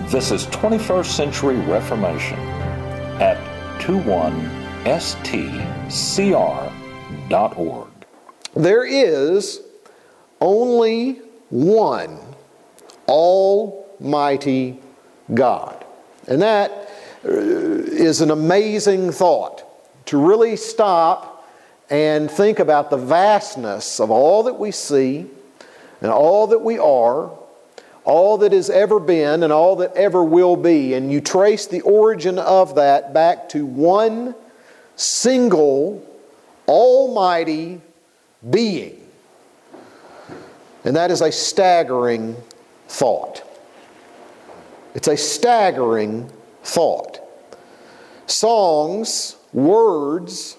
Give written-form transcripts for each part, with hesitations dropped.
This is 21st Century Reformation at 21stcr.org. There is only one Almighty God. And that is an amazing thought, to really stop and think about the vastness of all that we see and all that we are, all that has ever been and all that ever will be. And you trace the origin of that back to one single almighty being. And that is a staggering thought. It's a staggering thought. Songs, words,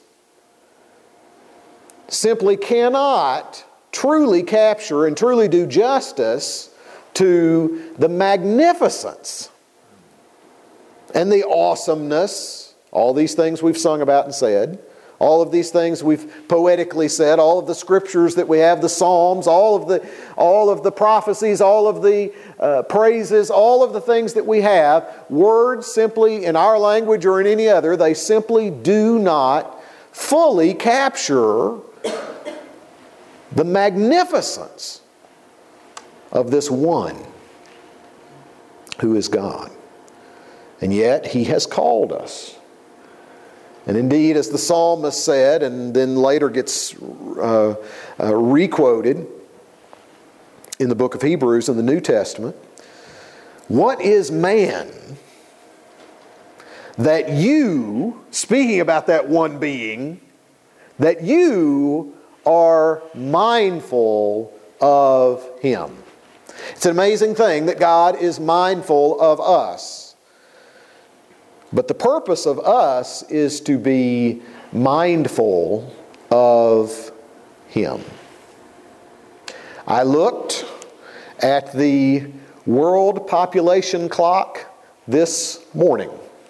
simply cannot truly capture and truly do justice to the magnificence and the awesomeness, all these things we've sung about and said, all of these things we've poetically said, all of the scriptures that we have, the Psalms, all of the prophecies, all of the praises, all of the things that we have, words simply in our language or in any other, they simply do not fully capture the magnificence of this one who is God. And yet He has called us. And indeed, as the psalmist said, and then later gets requoted in the book of Hebrews in the New Testament, what is man that you, speaking about that one being, that you are mindful of him? It's an amazing thing that God is mindful of us. But the purpose of us is to be mindful of Him. I looked at the world population clock this morning.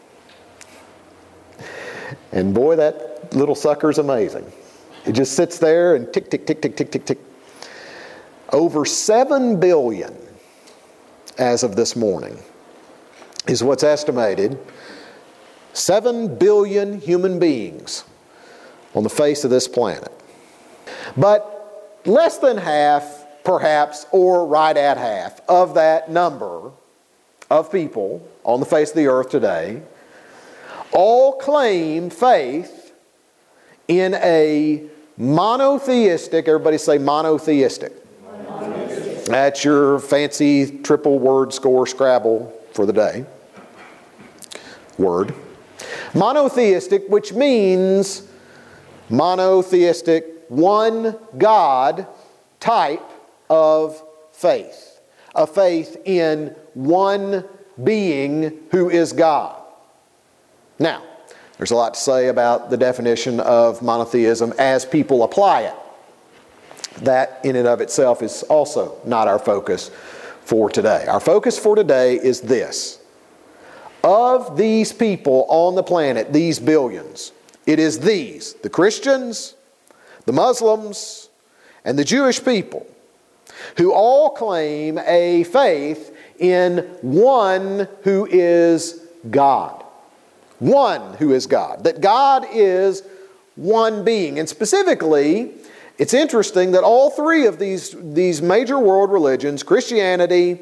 And boy, that little sucker's amazing. It just sits there and tick, tick, tick, tick, tick, tick, tick. Over 7 billion as of this morning is what's estimated. 7 billion human beings on the face of this planet. But less than half, perhaps, or right at half of that number of people on the face of the earth today all claim faith in a monotheistic, everybody say monotheistic. That's your fancy triple word score Scrabble for the day. Word. Monotheistic, which means monotheistic, one God type of faith. A faith in one being who is God. Now, there's a lot to say about the definition of monotheism as people apply it. That in and of itself is also not our focus for today. Our focus for today is this. Of these people on the planet, these billions, it is these, the Christians, the Muslims, and the Jewish people, who all claim a faith in one who is God. One who is God. That God is one being. And specifically, it's interesting that all three of these major world religions, Christianity,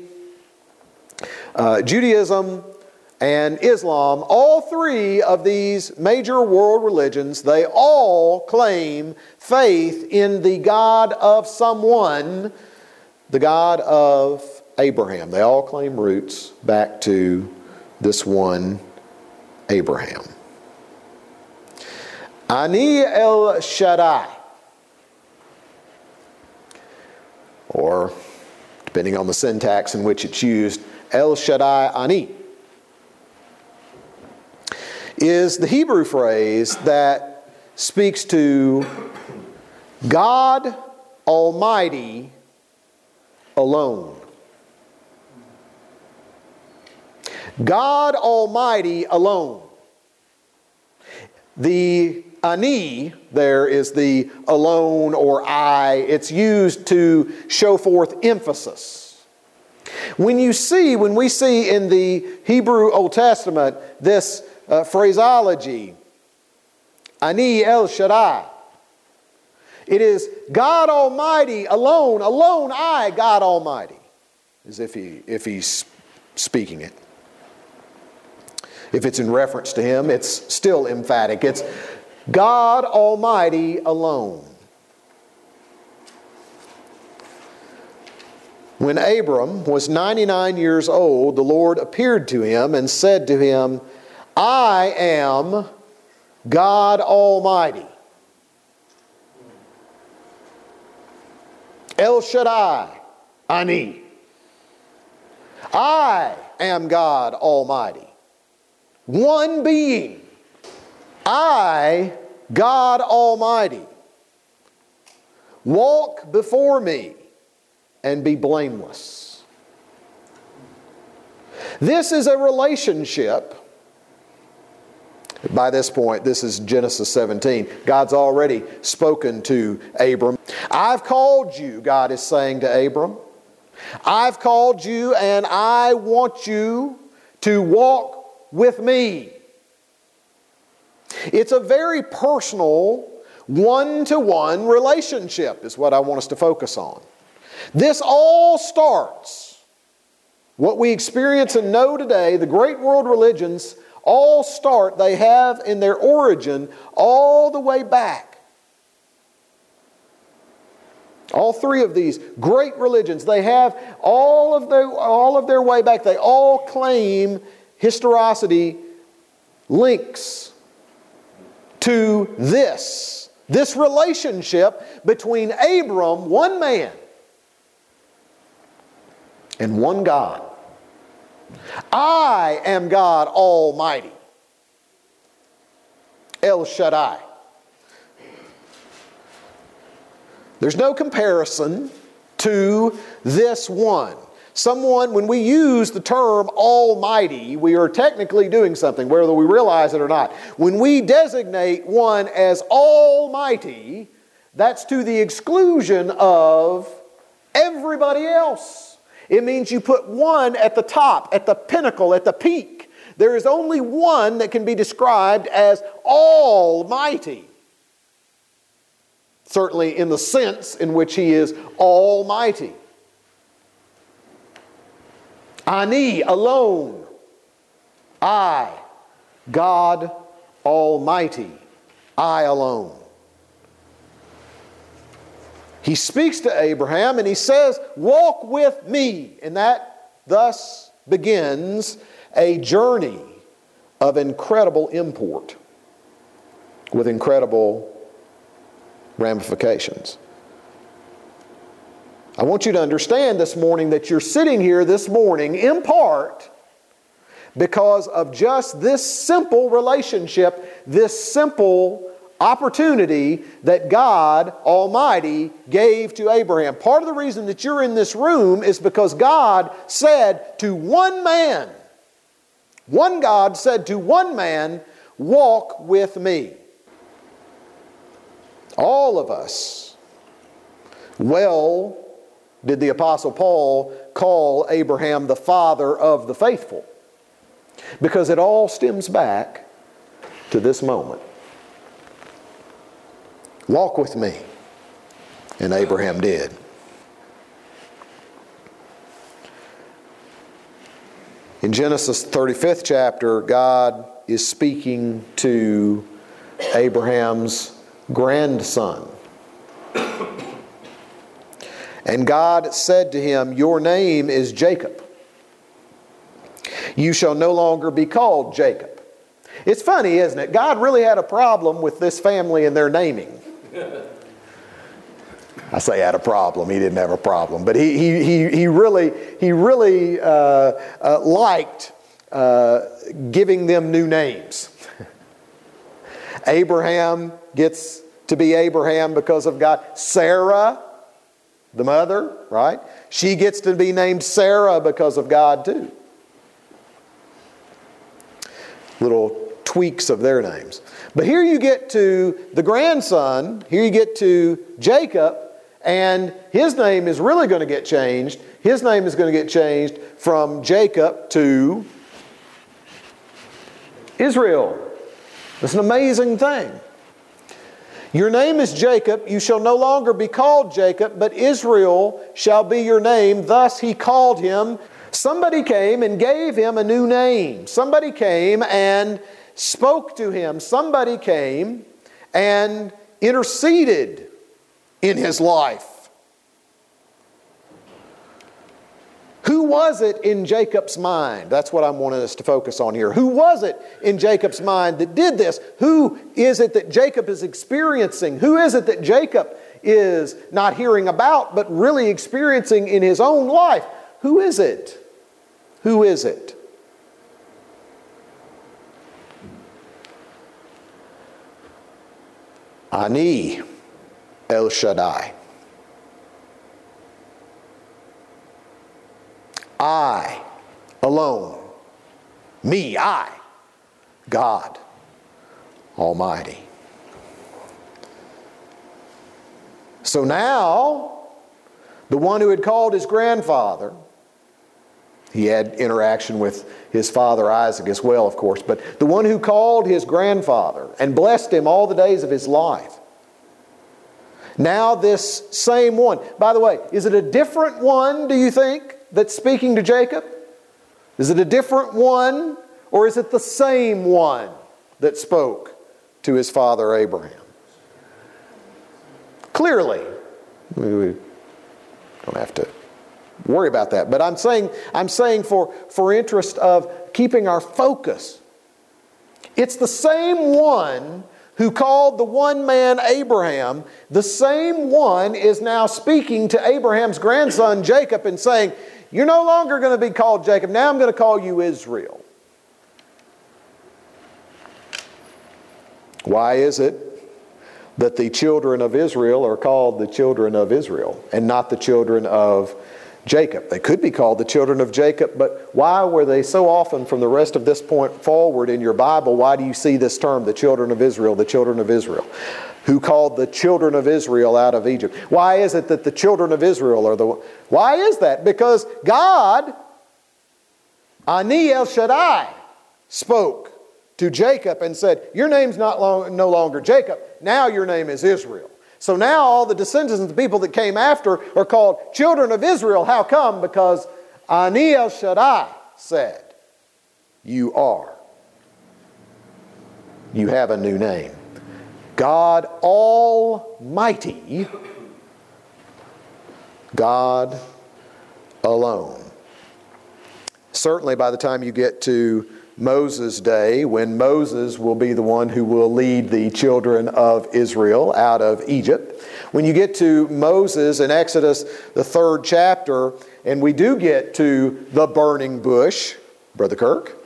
Judaism, and Islam, all three of these major world religions, they all claim faith in the God of someone, the God of Abraham. They all claim roots back to this one Abraham. Ani El Shaddai, or depending on the syntax in which it's used, El Shaddai Ani, is the Hebrew phrase that speaks to God Almighty alone. God Almighty alone. The Ani there is the alone or I. It's used to show forth emphasis. When we see in the Hebrew Old Testament this phraseology, Ani El Shaddai, it is God Almighty alone, alone I, God Almighty, as if He's speaking it. If it's in reference to Him, it's still emphatic. It's God Almighty alone. When Abram was 99 years old, the Lord appeared to him and said to him, I am God Almighty. El Shaddai, Ani. I am God Almighty. One being. I, God Almighty. Walk before me and be blameless. This is a relationship. By this point, this is Genesis 17. God's already spoken to Abram. I've called you, God is saying to Abram. I've called you and I want you to walk with me. It's a very personal, one-to-one relationship is what I want us to focus on. This all starts, what we experience and know today, the great world religions all start, they have in their origin all the way back. All three of these great religions, they have all of their way back. They all claim historicity links to this relationship between Abram, one man, and one God. I am God Almighty. El Shaddai. There's no comparison to this one. When we use the term Almighty, we are technically doing something, whether we realize it or not. When we designate one as Almighty, that's to the exclusion of everybody else. It means you put one at the top, at the pinnacle, at the peak. There is only one that can be described as Almighty. Certainly in the sense in which He is Almighty. Ani, alone. I, God Almighty. I alone. He speaks to Abraham and He says, walk with me. And that thus begins a journey of incredible import with incredible ramifications. I want you to understand this morning that you're sitting here this morning in part because of just this simple relationship, this simple opportunity that God Almighty gave to Abraham. Part of the reason that you're in this room is because God said to one man, one God said to one man, walk with me. All of us, well, did the Apostle Paul call Abraham the father of the faithful? Because it all stems back to this moment. Walk with me. And Abraham did. In Genesis 35th chapter, God is speaking to Abraham's grandson. And God said to him, your name is Jacob. You shall no longer be called Jacob. It's funny, isn't it? God really had a problem with this family and their naming. I say had a problem. He didn't have a problem, but he really liked giving them new names. Abraham gets to be Abraham because of God. Sarah, the mother, right? She gets to be named Sarah because of God too. Little tweaks of their names. But here you get to the grandson, here you get to Jacob, And his name is really going to get changed. His name is going to get changed from Jacob to Israel. It's an amazing thing. Your name is Jacob. You shall no longer be called Jacob, but Israel shall be your name. Thus he called him. Somebody came and gave him a new name. Somebody came and spoke to him. Somebody came and interceded in his life. Who was it in Jacob's mind? That's what I'm wanting us to focus on here. Who was it in Jacob's mind that did this? Who is it that Jacob is experiencing? Who is it that Jacob is not hearing about, but really experiencing in his own life? Who is it? Who is it? Ani El Shaddai. I alone, me, I, God Almighty. So now, the one who had called his grandfather, he had interaction with his father Isaac as well, of course, but the one who called his grandfather and blessed him all the days of his life. Now this same one, by the way, is it a different one, do you think, that's speaking to Jacob? Is it a different one, or is it the same one that spoke to his father Abraham? Clearly, we don't have to worry about that. But I'm saying for interest of keeping our focus, it's the same one who called the one man Abraham. The same one is now speaking to Abraham's grandson Jacob and saying, you're no longer going to be called Jacob. Now I'm going to call you Israel. Why is it that the children of Israel are called the children of Israel and not the children of Jacob? They could be called the children of Jacob, but why were they so often from the rest of this point forward in your Bible, why do you see this term, the children of Israel, the children of Israel? Who called the children of Israel out of Egypt? Why is it that the children of Israel are the... Why is that? Because God, Ani El Shaddai, spoke to Jacob and said, your name's no longer Jacob, now your name is Israel. So now all the descendants of the people that came after are called children of Israel. How come? Because Ani El Shaddai said, you are. You have a new name. God Almighty, God alone. Certainly by the time you get to Moses' day, when Moses will be the one who will lead the children of Israel out of Egypt. When you get to Moses in Exodus, the 3rd chapter, and we do get to the burning bush, Brother Kirk.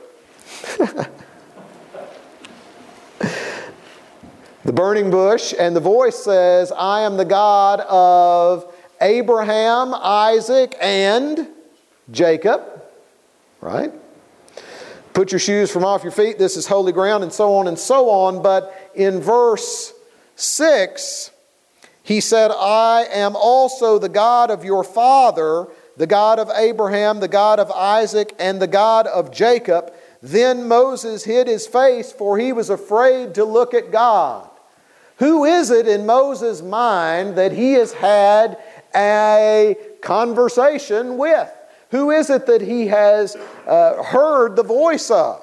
The burning bush, and the voice says, I am the God of Abraham, Isaac, and Jacob. Right? Put your shoes from off your feet. This is holy ground, and so on and so on. But in verse 6, he said, I am also the God of your father, the God of Abraham, the God of Isaac, and the God of Jacob. Then Moses hid his face, for he was afraid to look at God. Who is it in Moses' mind that he has had a conversation with? Who is it that he has heard the voice of?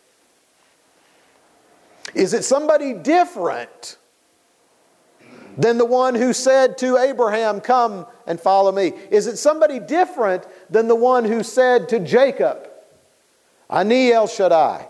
Is it somebody different than the one who said to Abraham, come and follow me? Is it somebody different than the one who said to Jacob, Ani El Shaddai,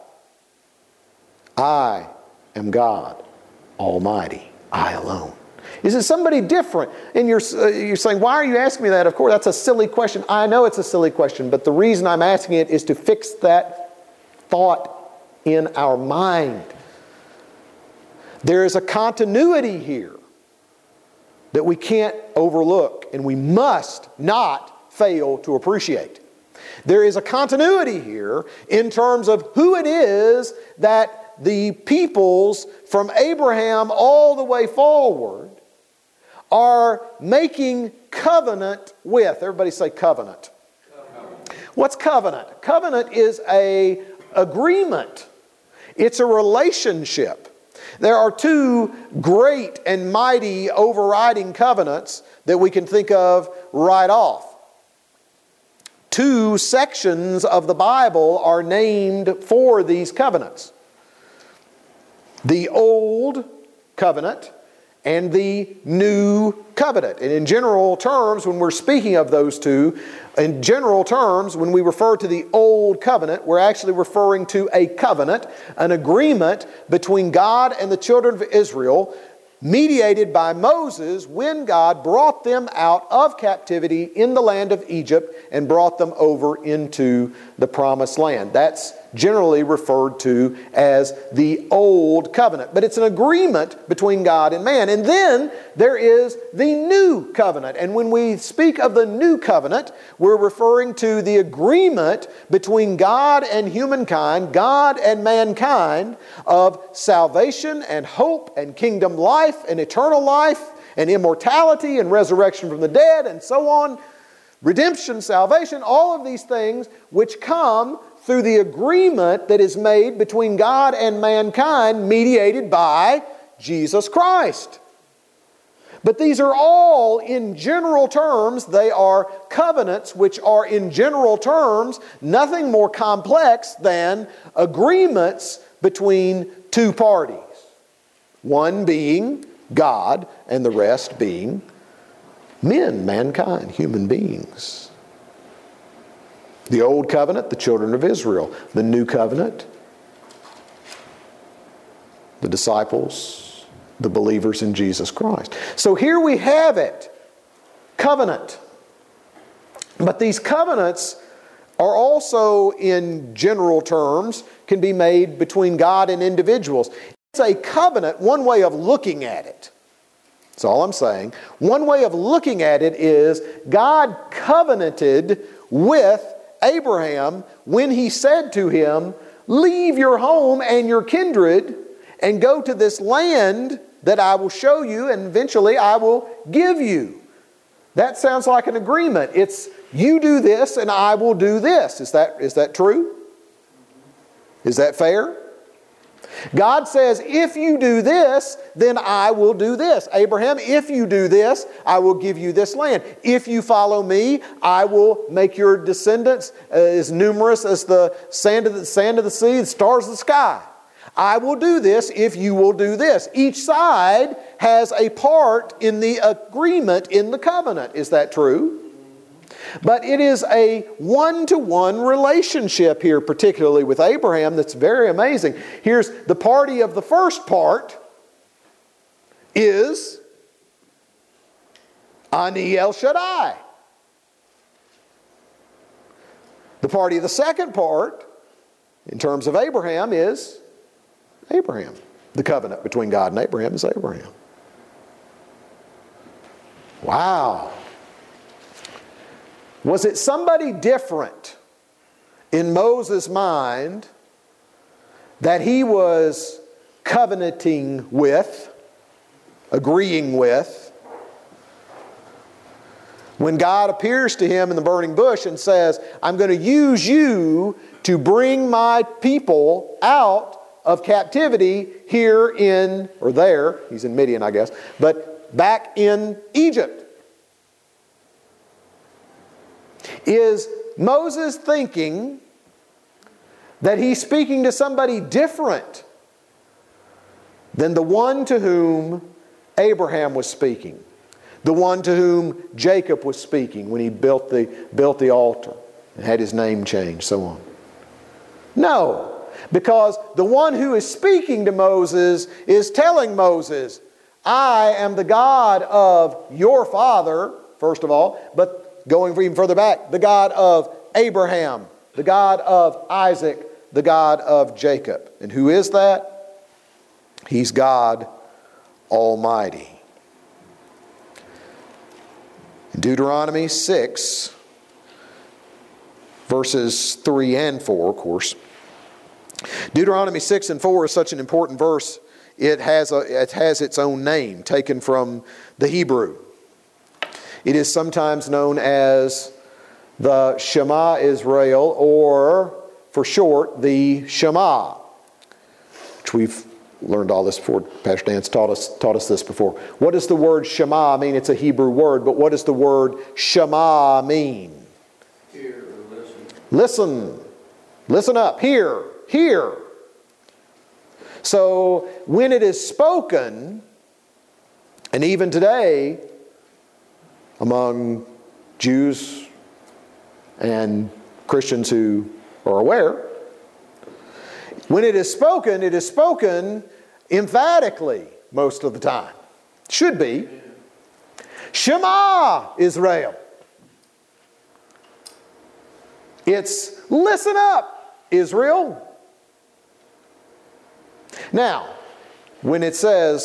I am God Almighty, I alone? Is it somebody different? And you're saying, why are you asking me that? Of course, that's a silly question. I know it's a silly question, but the reason I'm asking it is to fix that thought in our mind. There is a continuity here that we can't overlook, and we must not fail to appreciate. There is a continuity here in terms of who it is that the peoples from Abraham all the way forward are making covenant with. Everybody say covenant. What's covenant? Covenant is an agreement. It's a relationship. There are two great and mighty overriding covenants that we can think of right off. Two sections of the Bible are named for these covenants. The Old Covenant and the New Covenant. And in general terms, when we're speaking of those two, in general terms, when we refer to the Old Covenant, we're actually referring to a covenant, an agreement between God and the children of Israel, mediated by Moses when God brought them out of captivity in the land of Egypt and brought them over into the Promised Land. That's generally referred to as the Old Covenant. But it's an agreement between God and man. And then there is the New Covenant. And when we speak of the New Covenant, we're referring to the agreement between God and humankind, God and mankind, of salvation and hope and kingdom life and eternal life and immortality and resurrection from the dead and so on. Redemption, salvation, all of these things which come through the agreement that is made between God and mankind, mediated by Jesus Christ. But these are all, in general terms, they are covenants which are, in general terms, nothing more complex than agreements between two parties. One being God and the rest being men, mankind, human beings. The Old Covenant, the children of Israel. The New Covenant, the disciples, the believers in Jesus Christ. So here we have it. Covenant. But these covenants are also, in general terms, can be made between God and individuals. It's a covenant, one way of looking at it. That's all I'm saying. One way of looking at it is God covenanted with Abraham when he said to him, "Leave your home and your kindred and go to this land that I will show you and eventually I will give you." That sounds like an agreement. It's you do this and I will do this. Is that true? Is that fair? God says, if you do this, then I will do this. Abraham, if you do this, I will give you this land. If you follow me, I will make your descendants as numerous as the sand of the sea, the stars of the sky. I will do this if you will do this. Each side has a part in the agreement, in the covenant. Is that true? But it is a one-to-one relationship here, particularly with Abraham, that's very amazing. Here's the party of the first part is Ani El Shaddai. The party of the second part, in terms of Abraham, is Abraham. The covenant between God and Abraham is Abraham. Wow. Was it somebody different in Moses' mind that he was covenanting with, agreeing with, when God appears to him in the burning bush and says, "I'm going to use you to bring my people out of captivity here in," or there, he's in Midian, I guess, but back in Egypt? Is Moses thinking that he's speaking to somebody different than the one to whom Abraham was speaking? The one to whom Jacob was speaking when he built the altar and had his name changed, so on? No, because the one who is speaking to Moses is telling Moses, "I am the God of your father," first of all, but going even further back, the God of Abraham, the God of Isaac, the God of Jacob. And who is that? He's God Almighty. In Deuteronomy 6, verses 3 and 4, of course. Deuteronomy 6 and 4 is such an important verse it has its own name taken from the Hebrew. It is sometimes known as the Shema Israel, or for short, the Shema, which we've learned all this before. Pastor Dan's taught us this before. What does the word Shema mean? It's a Hebrew word, but what does the word Shema mean? Hear or listen. Listen. Listen up. Hear. Hear. So when it is spoken, and even today, among Jews and Christians who are aware, when it is spoken emphatically most of the time. Should be. Shema Israel. It's listen up, Israel. Now, when it's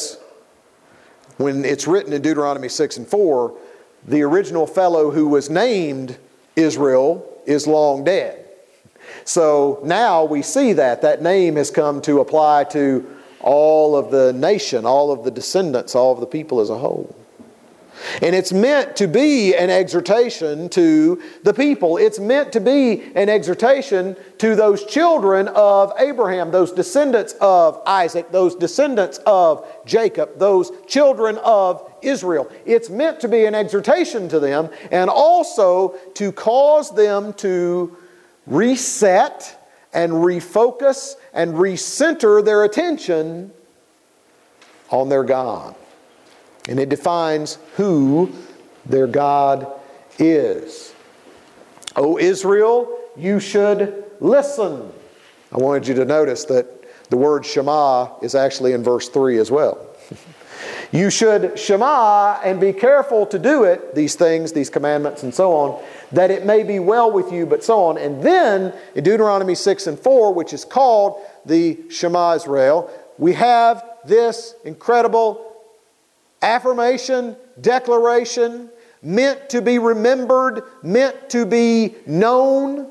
written in Deuteronomy 6 and 4, the original fellow who was named Israel is long dead. So now we see that name has come to apply to all of the nation, all of the descendants, all of the people as a whole. And it's meant to be an exhortation to the people. It's meant to be an exhortation to those children of Abraham, those descendants of Isaac, those descendants of Jacob, those children of Israel. It's meant to be an exhortation to them, and also to cause them to reset and refocus and recenter their attention on their God. And it defines who their God is. O Israel, you should listen. I wanted you to notice that the word Shema is actually in verse 3 as well. You should Shema and be careful to do it, these things, these commandments and so on, that it may be well with you, but so on. And then in Deuteronomy 6 and 4, which is called the Shema Israel, we have this incredible affirmation, declaration, meant to be remembered, meant to be known.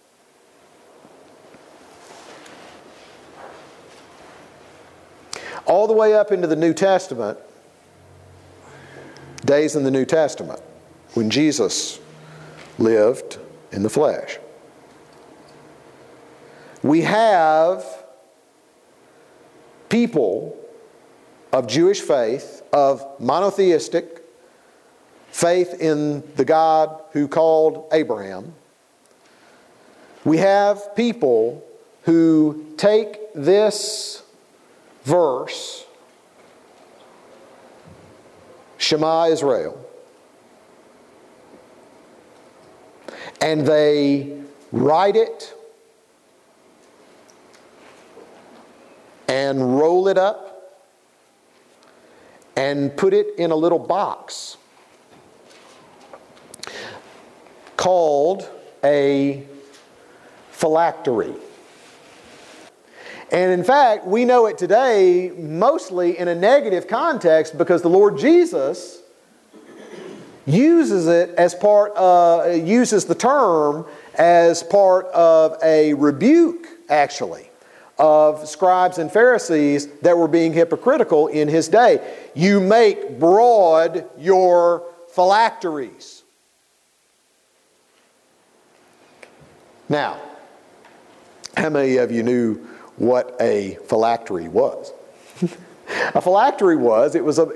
All the way up into the New Testament, days in the New Testament, when Jesus lived in the flesh. We have people of Jewish faith, of monotheistic faith in the God who called Abraham. We have people who take this verse, Shema Israel, and they write it and roll it up and put it in a little box called a phylactery. And in fact, we know it today mostly in a negative context because the Lord Jesus uses it as uses the term as part of a rebuke, actually, of scribes and Pharisees that were being hypocritical in his day. You make broad your phylacteries. Now, how many of you knew what a phylactery was? A phylactery was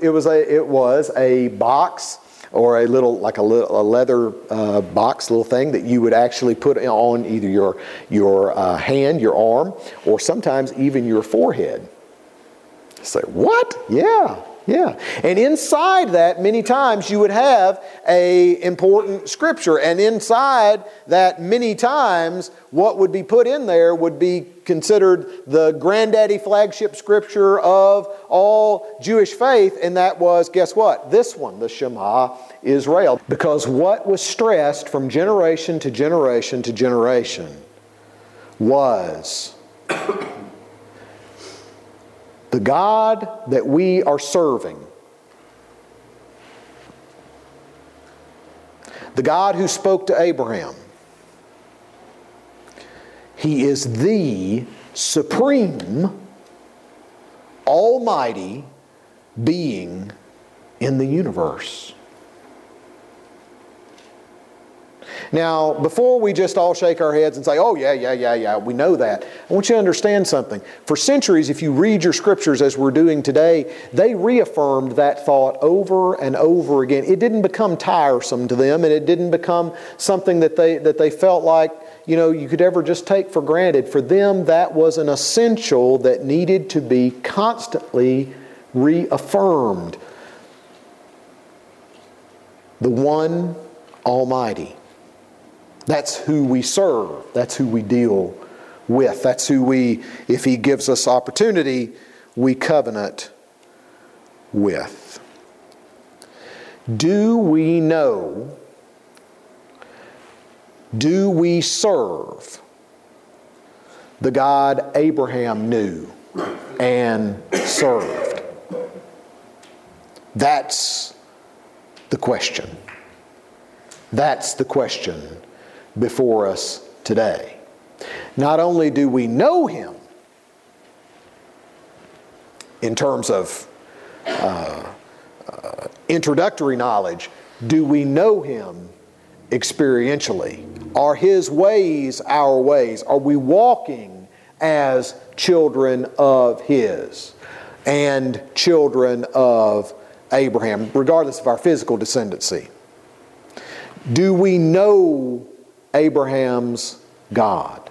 a box, or a leather box, little thing that you would actually put on either your hand, your arm, or sometimes even your forehead. Say, what? Yeah. And inside that, many times you would have an important scripture. And inside that, many times, what would be put in there would be considered the granddaddy flagship scripture of all Jewish faith. And that was, guess what? This one, the Shema Israel. Because what was stressed from generation to generation to generation was the God that we are serving, the God who spoke to Abraham, He is the supreme almighty being in the universe. Now, before we just all shake our heads and say, oh, yeah, we know that, I want you to understand something. For centuries, if you read your scriptures as we're doing today, they reaffirmed that thought over and over again. It didn't become tiresome to them, and it didn't become something that they felt like, you could ever just take for granted. For them, that was an essential that needed to be constantly reaffirmed. The one Almighty. That's who we serve. That's who we deal with. That's who we, if He gives us opportunity, we covenant with. Do we know? Do we serve the God Abraham knew and served? That's the question. That's the question before us today. Not only do we know Him in terms of introductory knowledge, do we know Him experientially? Are His ways our ways? Are we walking as children of His and children of Abraham, regardless of our physical descendancy? Do we know Abraham's God?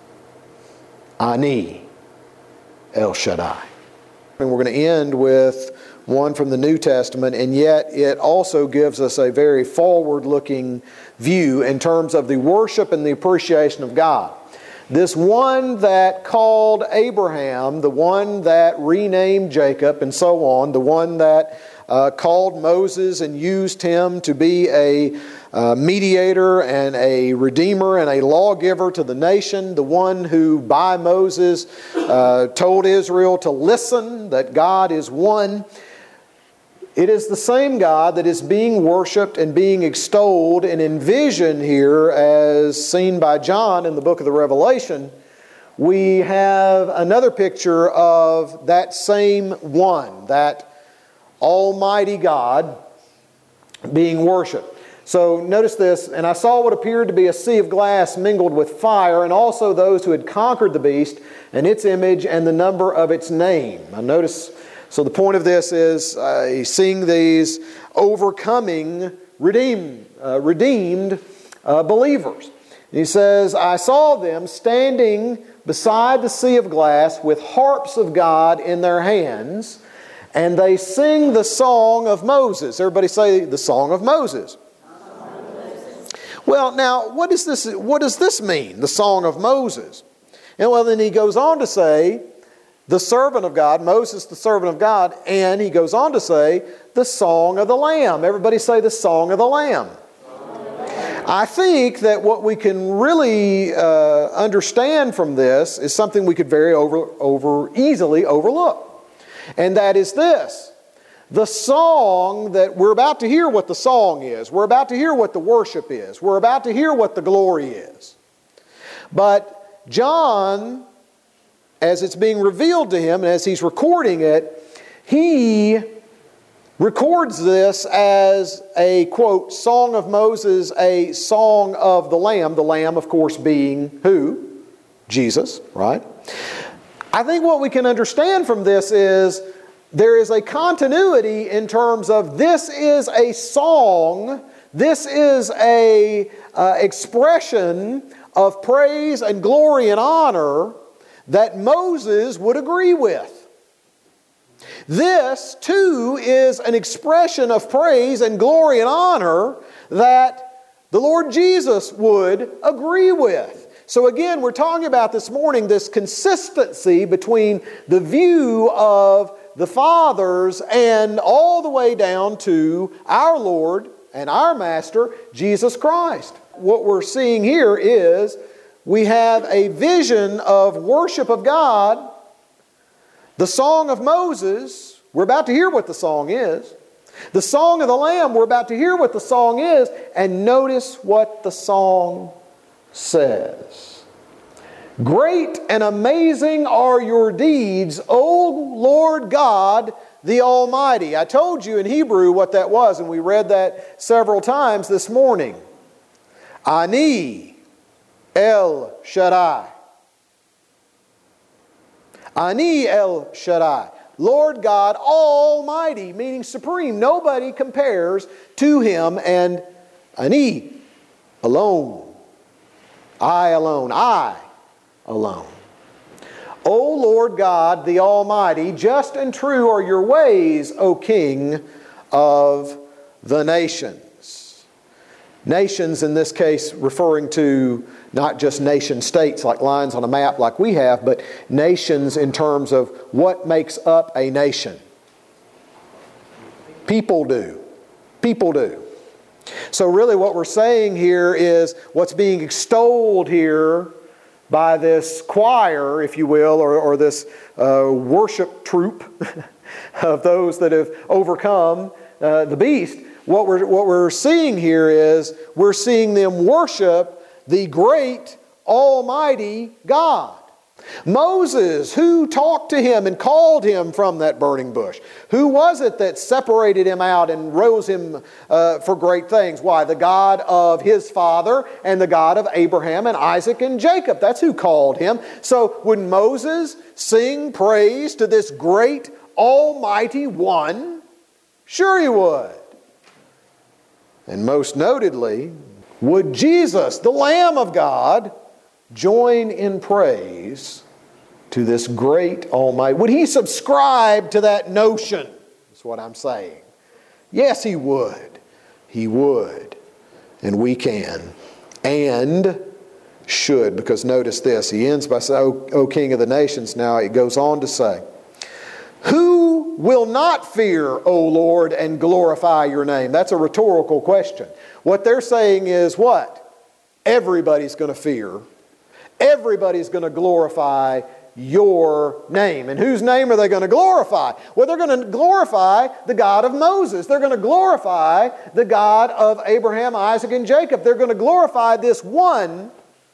Ani El Shaddai. And we're going to end with one from the New Testament, and yet it also gives us a very forward-looking view in terms of the worship and the appreciation of God. This one that called Abraham, the one that renamed Jacob, and so on, the one that called Moses and used him to be a mediator and a redeemer and a lawgiver to the nation, the one who by Moses told Israel to listen, that God is one. It is the same God that is being worshipped and being extolled and envisioned here as seen by John in the book of the Revelation. We have another picture of that same one, that Almighty God being worshipped. So notice this, and I saw what appeared to be a sea of glass mingled with fire, and also those who had conquered the beast and its image and the number of its name. Now notice, so the point of this is seeing these overcoming redeemed believers. He says, I saw them standing beside the sea of glass with harps of God in their hands, and they sing the song of Moses. Everybody say the song of Moses. Well, now, what does this mean, the song of Moses? And well, then he goes on to say, the servant of God, Moses the servant of God, and he goes on to say, the song of the Lamb. Everybody say the song of the Lamb. I think that what we can really understand from this is something we could very easily overlook. And that is this. The song that we're about to hear what the song is. We're about to hear what the worship is. We're about to hear what the glory is. But John, as it's being revealed to him and as he's recording it, he records this as a, quote, song of Moses, a song of the Lamb, of course, being who? Jesus, right? I think what we can understand from this is there is a continuity in terms of this is a song, this is a expression of praise and glory and honor that Moses would agree with. This, too, is an expression of praise and glory and honor that the Lord Jesus would agree with. So again, we're talking about this morning this consistency between the view of the fathers and all the way down to our Lord and our Master, Jesus Christ. What we're seeing here is we have a vision of worship of God. The song of Moses, we're about to hear what the song is. The song of the Lamb, we're about to hear what the song is. And notice what the song says. Great and amazing are your deeds, O Lord God, the Almighty. I told you in Hebrew what that was, and we read that several times this morning. Ani El Shaddai. Ani El Shaddai. Lord God Almighty, meaning supreme. Nobody compares to Him, and Ani, alone. I alone. I alone. O Lord God, the Almighty, just and true are your ways, O King of the nations. Nations, in this case, referring to not just nation states like lines on a map like we have, but nations in terms of what makes up a nation. People do. People do. So really what we're saying here is what's being extolled here by this choir, if you will, or this worship troupe of those that have overcome the beast. What we're seeing here is we're seeing them worship the great Almighty God. Moses, who talked to him and called him from that burning bush? Who was it that separated him out and rose him for great things? Why? The God of his father and the God of Abraham and Isaac and Jacob. That's who called him. So would Moses sing praise to this great Almighty One? Sure he would. And most notedly, would Jesus, the Lamb of God, join in praise to this great Almighty? Would He subscribe to that notion? That's what I'm saying. Yes, He would. He would. And we can. And should. Because notice this. He ends by saying, O King of the nations. Now it goes on to say, who will not fear, O Lord, and glorify your name? That's a rhetorical question. What they're saying is what? Everybody's going to fear. Everybody's going to glorify your name. And whose name are they going to glorify? Well, they're going to glorify the God of Moses. They're going to glorify the God of Abraham, Isaac, and Jacob. They're going to glorify this one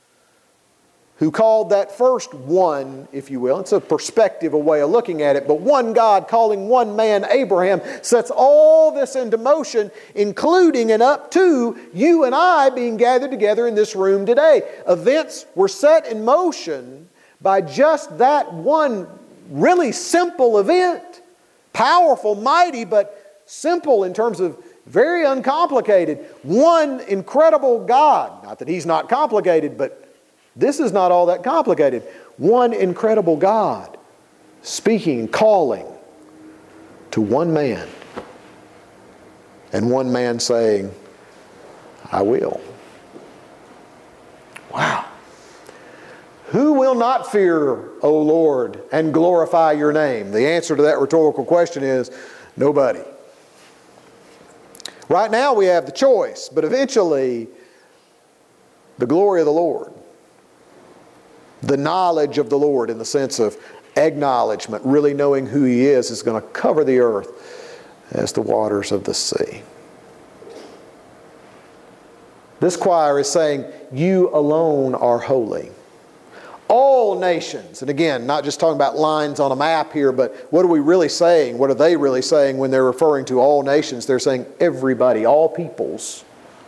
who called that first one, if you will. It's a perspective, a way of looking at it. But one God calling one man Abraham sets all this into motion, including and up to you and I being gathered together in this room today. Events were set in motion by just that one really simple event. Powerful, mighty, but simple in terms of very uncomplicated. One incredible God. Not that He's not complicated, but this is not all that complicated. One incredible God speaking, calling to one man. And one man saying, I will. Wow. Who will not fear, O Lord, and glorify your name? The answer to that rhetorical question is nobody. Right now we have the choice, but eventually the glory of the Lord, the knowledge of the Lord in the sense of acknowledgement, really knowing who He is going to cover the earth as the waters of the sea. This choir is saying, you alone are holy. All nations, and again, not just talking about lines on a map here, but what are we really saying? What are they really saying when they're referring to all nations? They're saying everybody, all peoples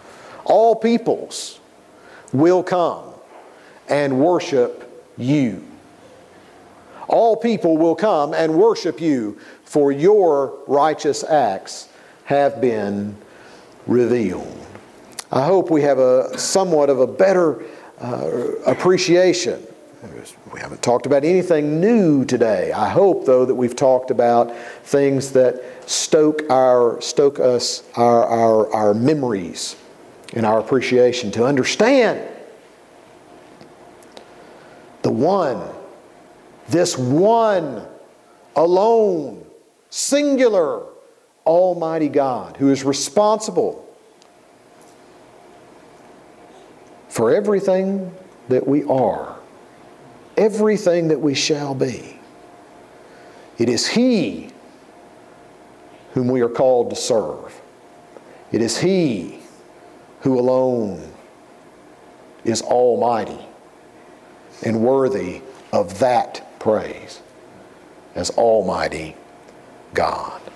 will come and worship you. All people will come and worship you, for your righteous acts have been revealed. I hope we have somewhat of a better appreciation. We haven't talked about anything new today. I hope, though, that we've talked about things that stoke our memories and our appreciation to understand the one, this one alone, singular, almighty God who is responsible for everything that we are, everything that we shall be. It is He whom we are called to serve. It is He who alone is almighty. and worthy of that praise as Almighty God.